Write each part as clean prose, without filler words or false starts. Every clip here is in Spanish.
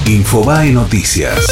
Infobae Noticias.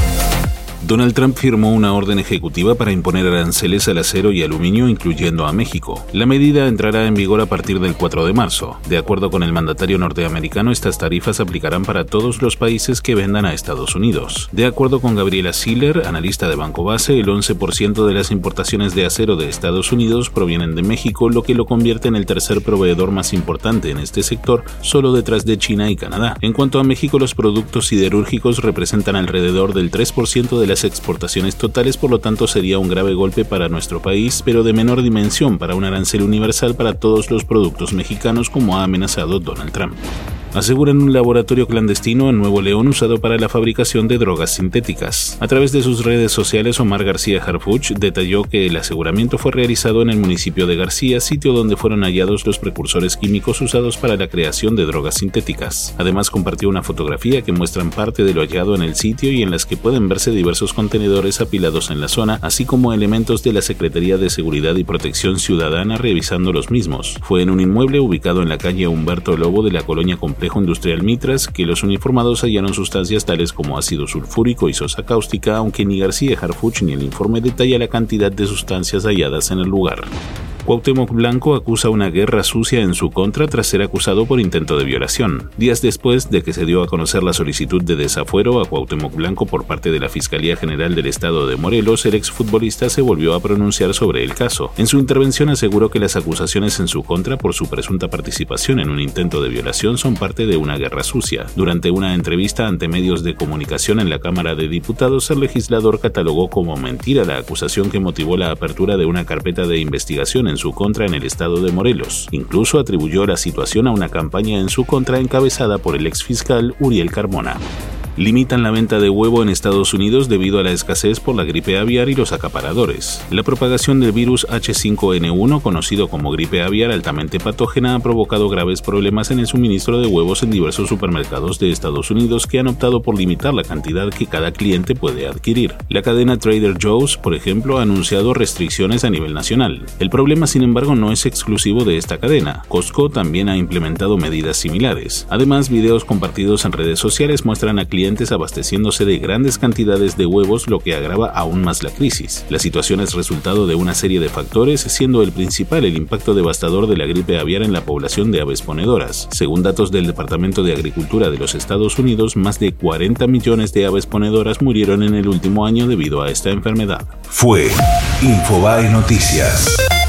Donald Trump firmó una orden ejecutiva para imponer aranceles al acero y aluminio, incluyendo a México. La medida entrará en vigor a partir del 4 de marzo. De acuerdo con el mandatario norteamericano, estas tarifas aplicarán para todos los países que vendan a Estados Unidos. De acuerdo con Gabriela Siller, analista de Banco Base, el 11% de las importaciones de acero de Estados Unidos provienen de México, lo que lo convierte en el tercer proveedor más importante en este sector, solo detrás de China y Canadá. En cuanto a México, los productos siderúrgicos representan alrededor del 3% de las exportaciones totales, por lo tanto sería un grave golpe para nuestro país, pero de menor dimensión para un arancel universal para todos los productos mexicanos, como ha amenazado Donald Trump. Aseguran un laboratorio clandestino en Nuevo León usado para la fabricación de drogas sintéticas. A través de sus redes sociales, Omar García Harfuch detalló que el aseguramiento fue realizado en el municipio de García, sitio donde fueron hallados los precursores químicos usados para la creación de drogas sintéticas. Además, compartió una fotografía que muestran parte de lo hallado en el sitio y en las que pueden verse diversos contenedores apilados en la zona, así como elementos de la Secretaría de Seguridad y Protección Ciudadana revisando los mismos. Fue en un inmueble ubicado en la calle Humberto Lobo de la colonia Complejo Industrial Mitras que los uniformados hallaron sustancias tales como ácido sulfúrico y sosa cáustica, aunque ni García Harfuch ni el informe detalla la cantidad de sustancias halladas en el lugar. Cuauhtémoc Blanco acusa una guerra sucia en su contra tras ser acusado por intento de violación. Días después de que se dio a conocer la solicitud de desafuero a Cuauhtémoc Blanco por parte de la Fiscalía General del Estado de Morelos, el exfutbolista se volvió a pronunciar sobre el caso. En su intervención aseguró que las acusaciones en su contra por su presunta participación en un intento de violación son parte de una guerra sucia. Durante una entrevista ante medios de comunicación en la Cámara de Diputados, el legislador catalogó como mentira la acusación que motivó la apertura de una carpeta de investigación en su contra en el estado de Morelos. Incluso atribuyó la situación a una campaña en su contra encabezada por el exfiscal Uriel Carmona. Limitan la venta de huevo en Estados Unidos debido a la escasez por la gripe aviar y los acaparadores. La propagación del virus H5N1, conocido como gripe aviar altamente patógena, ha provocado graves problemas en el suministro de huevos en diversos supermercados de Estados Unidos, que han optado por limitar la cantidad que cada cliente puede adquirir. La cadena Trader Joe's, por ejemplo, ha anunciado restricciones a nivel nacional. El problema, sin embargo, no es exclusivo de esta cadena. Costco también ha implementado medidas similares. Además, videos compartidos en redes sociales muestran a clientes abasteciéndose de grandes cantidades de huevos, lo que agrava aún más la crisis. La situación es resultado de una serie de factores, siendo el principal el impacto devastador de la gripe aviar en la población de aves ponedoras. Según datos del Departamento de Agricultura de los Estados Unidos, más de 40 millones de aves ponedoras murieron en el último año debido a esta enfermedad. Fue Infobae Noticias.